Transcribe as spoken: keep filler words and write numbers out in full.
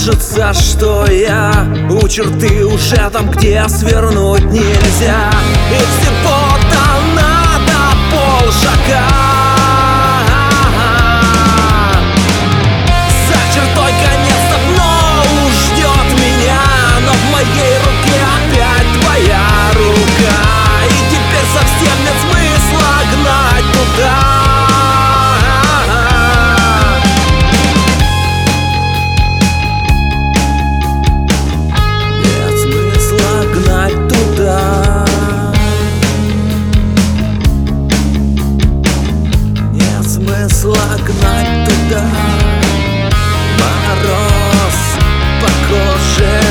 кажется, что я у черты уже там, где свернуть нельзя. И всего-то надо полшага. За чертой конец давно уж ждет меня, но в моей руке опять твоя рука. И теперь совсем нет смысла гнать туда. Смысла гнать туда. Мороз по коже